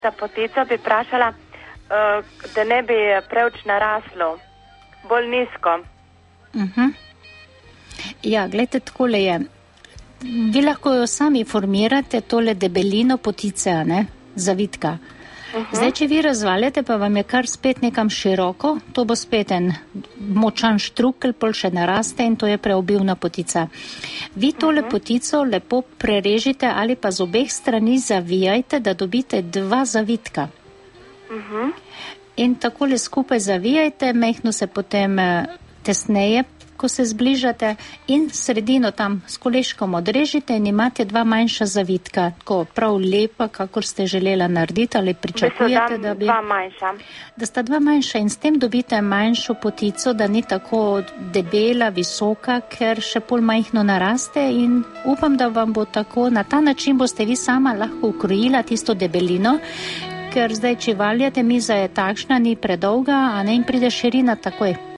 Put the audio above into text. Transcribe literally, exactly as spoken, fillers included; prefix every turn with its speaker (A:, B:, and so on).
A: Ta potico bi vprašala, uh, da ne bi preveč naraslo, bolj nizko.
B: Uh-huh. Ja, gledajte, takole je. Vi lahko jo sami formirate tole debelino potice, ne, zavitka. Uh-huh. Zdaj, če vi razvaljate, pa vam je kar spet nekam široko, to bo spet en močan štrukelj, pol še naraste in to je preobilna potica. Vi tole uh-huh. potico lepo prerežite ali pa z obeh strani zavijajte, da dobite dva zavitka. Uh-huh. In takole skupaj zavijajte, mehno se potem tesneje, ko se zbližate, in sredino tam s koleškom odrežite in imate dva manjša zavitka, tako prav lepa, kakor ste želela narediti ali pričakujete, da bi...
A: Dva manjša.
B: Da sta dva manjša in s tem dobite manjšo potico, da ni tako debela, visoka, ker še pol majhno naraste, in upam, da vam bo tako, na ta način boste vi sama lahko ukrojila tisto debelino, ker zdaj, če valjate, miza je takšna, ni predolga, a ne, in pride širina takoj.